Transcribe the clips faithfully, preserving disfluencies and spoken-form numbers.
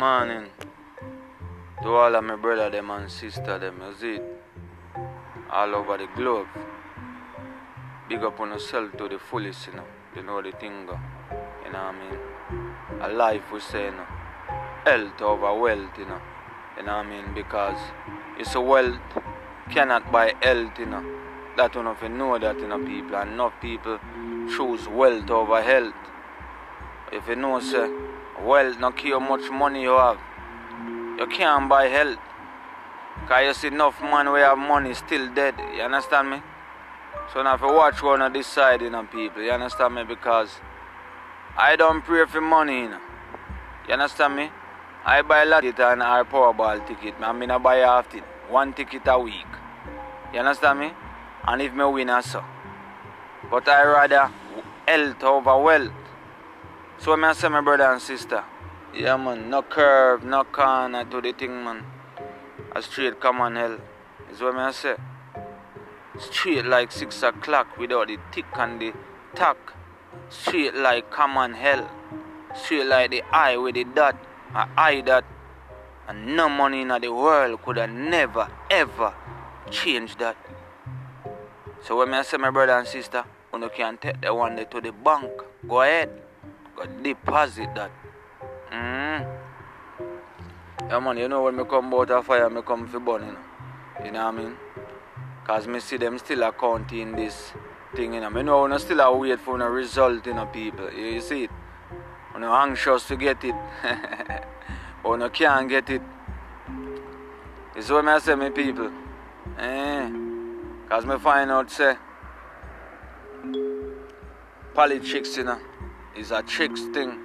Morning to all of my brother them and sister them, you see it? All over the globe. Big up on yourself to the fullest, you know. You know the thing go. You know what I mean? A life we say, you know. Health over wealth, you know. You know what I mean? Because it's a wealth cannot buy health, you know. That you know, if you know that, you know, people. And enough people choose wealth over health. If you know, say, wealth no care how much money you have, you can't buy health. Because you see enough man who have money still dead. You understand me? So now if you watch one of this side, you know, people, you understand me? Because I don't pray for money, you know. You understand me? I buy a lot of it and our Powerball ticket. I mean I buy half it. One ticket a week. You understand me? And if me win also. But I rather health over wealth. So I say my brother and sister. Yeah man, no curve, no corner to the thing man. A straight common hell. Is what I say. Straight like six o'clock without the tick and the tack. Straight like common hell. Straight like the eye with the dot. A eye that. And no money in the world could have never ever changed that. So when I say my brother and sister, you can take the one day to the bank. Go ahead. Go deposit that. Mm. Yeah man, you know when I come out of fire, I come for burn, you know. You know what I mean? Because I see them still accounting this thing, you know. I know I still a wait for a result, you know, people. You, you see it? I'm anxious to get it. But I can't get it. This is what I say, my people. Eh. Because I find out, say, politics, you know, is a tricks thing.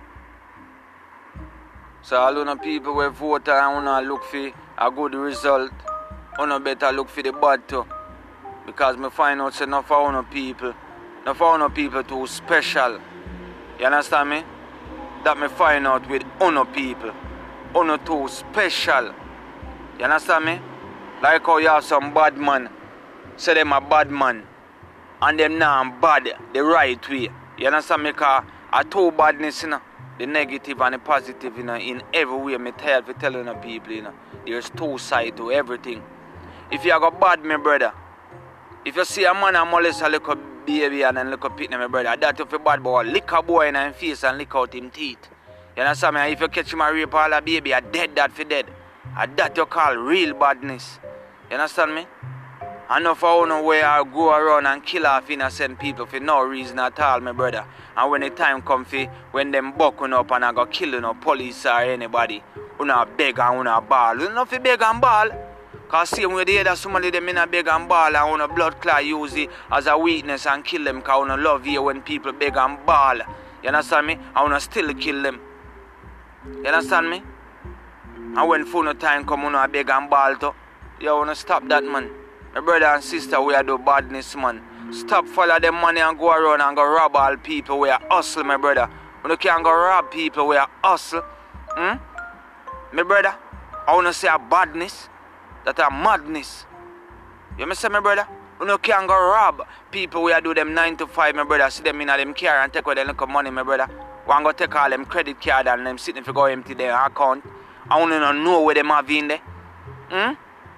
So all of the people who vote and wanna look for a good result, you better look for the bad too. Because I find out, say, not for all people, not for all people too special. You understand me? That me find out with other people. Uno too special. You understand me? Like how you have some bad man. Say them a bad man. And them now bad the right way. You understand me? Because I two badness, you know. The negative and the positive, you know, in every way. Me tell for telling the people, you know. There's two sides to everything. If you got bad, my brother. If you see a man and molest a little baby and a little pit, my brother. That if you bad boy, lick a boy in his face and lick out him teeth. You understand me? If you catch him a rape all a baby, a dead that for dead. A that you call real badness. You understand me? I know for one way I go around and kill off innocent people for no reason at all, my brother. And when the time comes for when them bucking up and I go killing no police or anybody, you know beg and you know ball. You know if you beg and ball. Because same way they hear that somebody them in a beg and ball and you know blood clot use it as a weakness and kill them because you know love you when people beg and ball. You understand me? I want to still kill them. You understand me? And when full time come, you know, I beg and ball to. You want to stop that, man. My brother and sister, we are do badness, man. Stop follow them money and go around and go rob all people. We are hustle, my brother. You can't go rob people. We are hustle. Hmm? My brother, I want to say a badness. That a madness. You me say, my brother? You can't go rob people. We are do them nine to five, my brother. See them in them car and take away them little money, my brother. One go take all them credit card and them sitting for go empty their account. I want to know where them have in there. Hmm?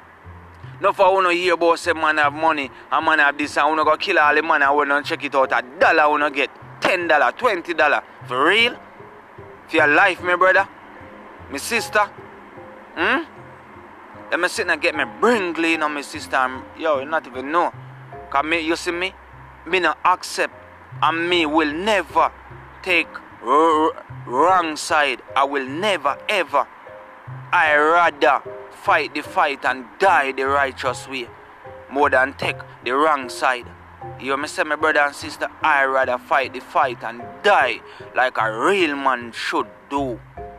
No for want to hear about say man have money and man have this and want to go kill all the man and want to check it out. A dollar want to get ten dollars, twenty dollars. For real? For your life, my brother? My sister? Hmm? Let me sit and get me brain clean on my sister. And, yo, you not even know. Because me, you see me? Me not accept and me will never take wrong side. I will never ever. I rather fight the fight and die the righteous way more than take the wrong side. You me say, my brother and sister, I rather fight the fight and die like a real man should do.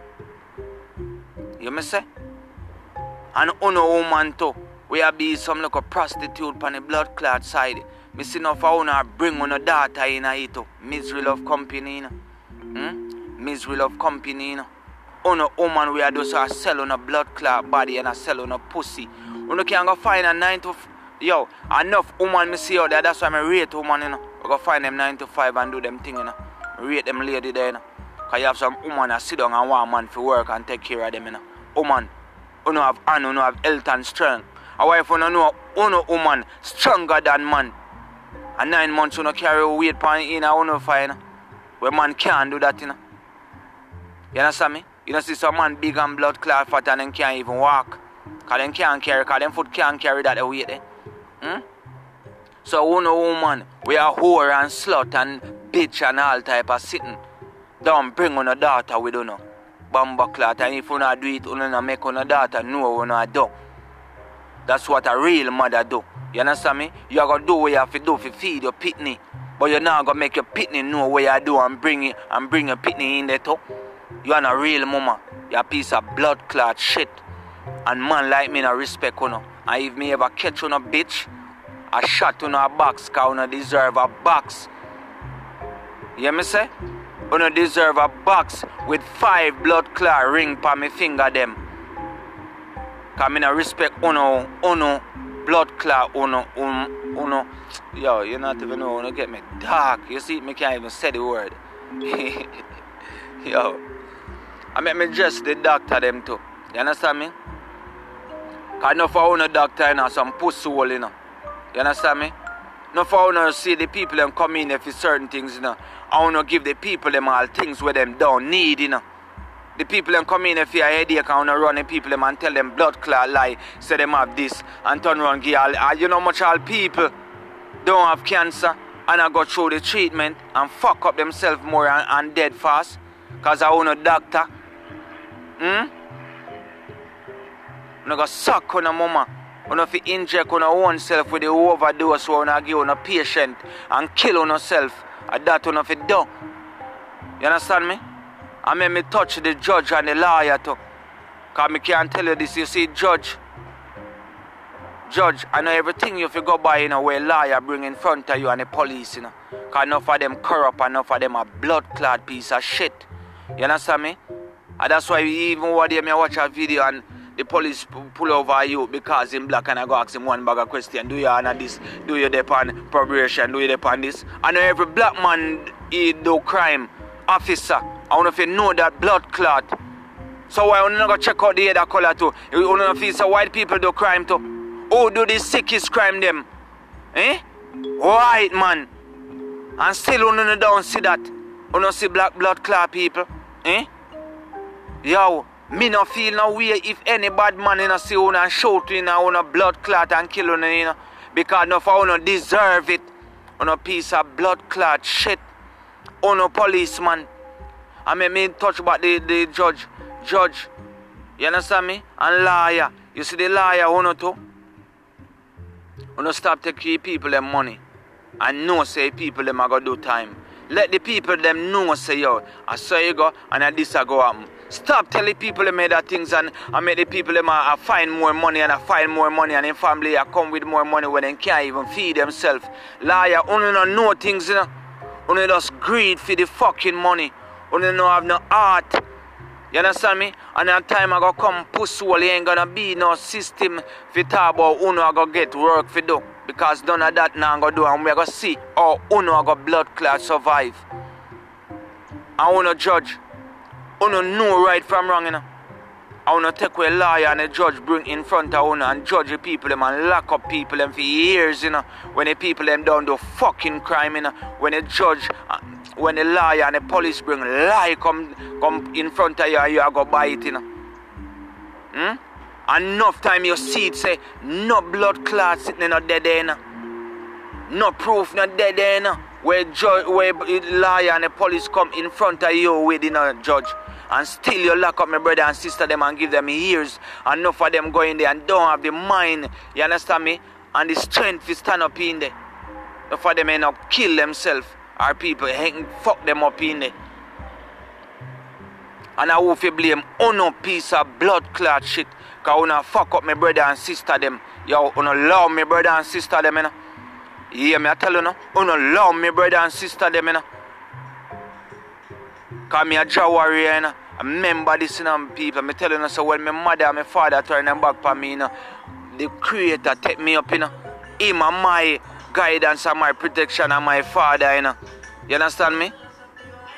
You me say? And uno woman too, we have be some like a prostitute on the blood clot side. Me see no for uno bring uno daughter in it too. Misery love company, you know. Hmm? Misery love company, you know. Uno woman we are just a sell on a blood clot body and a sell on a pussy. Uno can go find a nine to f yo, enough woman me see out there, that's why I rate woman, you know. We go find them nine to five and do them thing, you know. Rate them lady there, you know. Because you have some woman that sit down and want man to work and take care of them, you know. Woman, you don't have hand, you don't have health and strength. A wife, you don't know, you know woman stronger than man. And nine months, you don't carry weight pan in a one fire, you know. Where man can't do that, you know. You understand me? You don't see some man big and blood clot fat and them can't even walk. Because them can't carry, because them foot can't carry that weight, eh? Hmm? So, you know, woman, we are whore and slut and bitch and all type of sitting. Don't bring on a daughter with you know. Bamba clot, and if you not do it, you not make on a daughter know what you do. That's what a real mother do. You understand me? You are gonna do what you have to do to feed your pitney. But you're not gonna make your pitney know what you do and bring it and bring your pitney in there too. You are a real mama. You're a piece of blood clot shit. And man like me no respect you know. And if me ever catch you no bitch, I shot you no a box cause you deserve a box. You hear me say? You no deserve a box with five blood clot ring pa me finger them. Cause me no respect uno, uno, blood clot, uno, uno, uno. Yo, you not even know, you get me dark. You see, me can't even say the word. Yo. I make me dress the doctor them too. You understand me? Cause no for uno doctor you know, some pussy hole you know. You understand me? No for uno see the people them come in for certain things you know. I wanna give the people them all things where them don't need you know. The people them come in for a headache and wanna run the people them and tell them blood clot lie, say them have this and turn around give all uh, you know much all people don't have cancer and I go through the treatment and fuck up themselves more and, and dead fast. Cause I own a doctor. Hmm? You go suck on a mama. You know, if you inject on your own self with the overdose, you want to give on a patient and kill on yourself. And that you know if you do. You understand me? I make me touch the judge and the lawyer too. Because I can't tell you this. You see, judge. Judge, I know everything you go by, you know, where lawyer bring in front of you and the police, you know. Because enough of them corrupt, enough of them a blood clot piece of shit. You understand me? And that's why even one day I watch a video and the police pull over you because in black and I go ask him one bag of question. Do you on this? Do you depend probation? Do you depend this? I know every black man he do crime. Officer, I want to know that blood clot. So why you not go check out the other color too? You want to feel white people do crime too? Who do the sickest crime them? Eh? White man. And still you don't see that. You don't see black blood clot people. Eh? Yo, me no feel no way if any bad man you know, see you and shoot you know, you know, blood clot and kill you, you know. Because no for you know, deserve it. You know, piece of blood clot shit. You know, policeman. I mean, me touch about the, the judge. Judge. You understand me? And lawyer. You see the lawyer, you know, too? You know, stop taking people them money. And know say people them are going to do time. Let the people them know say, yo, I saw you go and I this I go happen. Stop telling people them that things and I make the people them I find more money and I find more money and in family I come with more money when they can't even feed themselves. Liar, only don't know things, you know. Only just greed for the fucking money. Only don't have no heart. You understand me? And that time I go come pussy hole, ain't gonna be no system for talk about who I go get work for do. Because none of that now I go do and we go see how uno I go blood clot survive. I wanna judge. Uno know right from wrong, you know. I wanna take away a lawyer and a judge bring in front of uno and judge the people them and lock up people them for years, you know. When the people them don't do fucking crime, you know. When the judge, uh, when the lawyer and the police bring lie come come in front of you and you go buy it, you know. Hmm? Enough time you see it say no blood clot sitting in a dead end, you know. No proof, no dead end, you know. Where judge, where lawyer and the police come in front of you with, you know, judge. And still you lock up my brother and sister them and give them years. And enough of them go in there and don't have the mind, you understand me? And the strength to stand up in there. Enough of them end up kill themselves. Or people hang, fuck them up in there. And I will blame uno piece of blood clot shit. Cause uno fuck up my brother and sister them. Yo, uno love my brother and sister them, you know. You hear me? I tell you no. Uno love my brother and sister them, you know. Cause me a jaw warrior, you know. I remember this, you know, people. I tell you, so when my mother and my father turn them back for me, you know, the Creator take me up, you know. Him and my guidance and my protection and my father, you know. You understand me?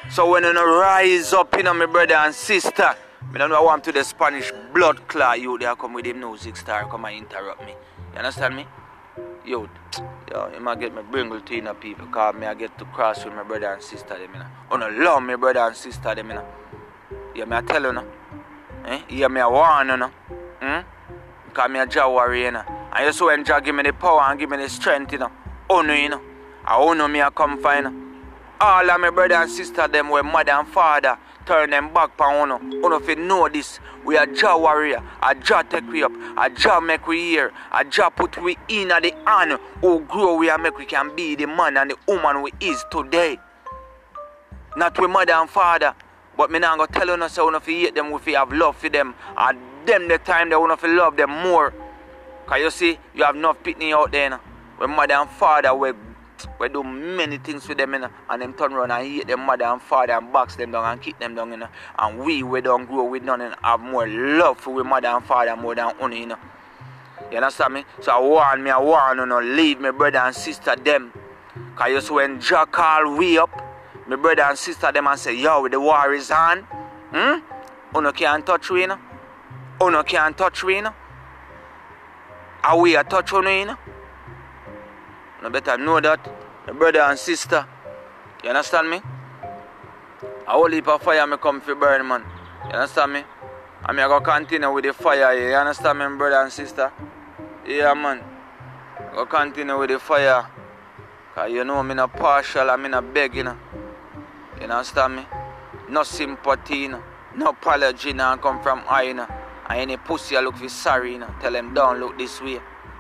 So when you rise up, you know, my brother and sister, I don't know I want to the Spanish blood clot youth they come with the music star come and interrupt me. You understand me? Youth, yo, you might get me bringle to you know, people, cause me I get to cross with my brother and sister them, you know. I don't love my brother and sister them, you know. Yeah, me I tell you, no. Eh? Yeah, me I warn you, no. Hmm? Because me a Jah warrior, you know. And you so when Jah give me the power and give me the strength, you know. Oh no, you know. I oh no me I come find, you know. All of my brother and sister them were mother and father turn them back pa uno. Uno fi know this. We are Jah warrior. A Jah take we up. A Jah make we hear. A Jah put we in at the hand. Who grow we and make we can be the man and the woman we is today. Not we mother and father. But me not gonna tell you no say uno fi hate them, we fi have love for them. And them the time they uno fi love them more. Cause you see, you have enough pitney out there, you know. When mother and father we We do many things for them, you know, and them turn around and hate them mother and father and box them down and kick them down, you know. And we, we don't grow with none and have more love for we mother and father more than only, you know. You understand me? So I warn me, I warn you know, leave my brother and sister them. Because you see when Jah call we up, my brother and sister them and say, yo, the war is on. Hmm? Uno can't touch we, you know. Uno can't touch we, you know. Are we a touch uno, you know? You better know that, my brother and sister. You understand me? A whole heap of fire me come for burn, man. You understand me? And me I go continue with the fire here. You understand me, brother and sister? Yeah, man. I go continue with the fire. Because you know me not partial and me not beg, you know. You understand me? No sympathy, you know. No apology, you know, come from I, you know. And any pussy I look for sorry, you know. Tell them don't look this way.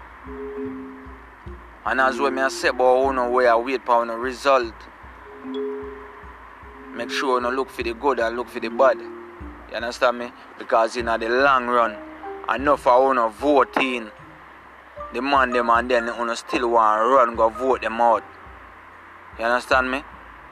And as well, I say about you know, where I wait for a result. Make sure you know, look for the good and look for the bad. You understand me? Because in the long run, enough of you know, voting, the man them and then you know, still want to run, go vote them out. You understand me?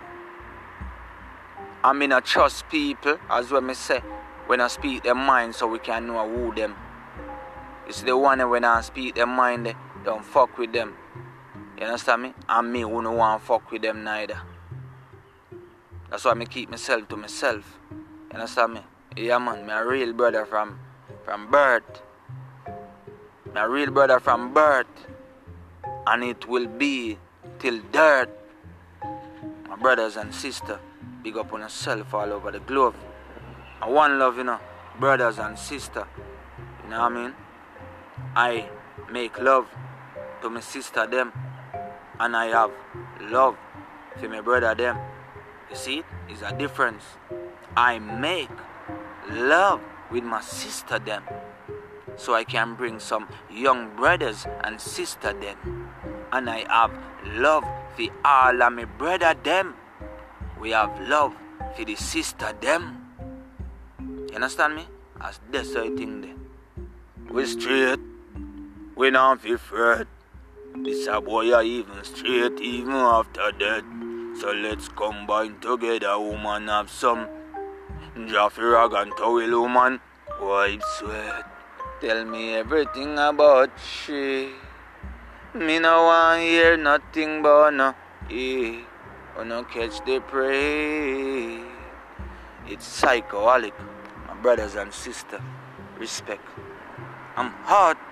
I mean, I trust people, as well I say, when I speak their mind so we can know who them. It's the one when I speak their mind, they don't fuck with them. You understand me? And me who don't want to fuck with them neither. That's why I keep myself to myself. You understand me? Yeah, man, me a real brother from, from birth. Me a real brother from birth. And it will be till dirt. My brothers and sisters, big up on yourself all over the globe. And one love, you know, brothers and sisters. You know what I mean? I make love to my sister them. And I have love for my brother them. You see it? It's a difference. I make love with my sister them. So I can bring some young brothers and sister them. And I have love for all of my brother them. We have love for the sister them. You understand me? As that's the thing there. We straight. We not feel afraid. This a boy are even straight even after death. So let's combine together, woman, have some Jaffe rag and towel, woman. Wipe sweat. Tell me everything about she. Me no want hear nothing but no. Yeah. Wanna catch the prey. It's psychoalic. My brothers and sisters. Respect. I'm hot.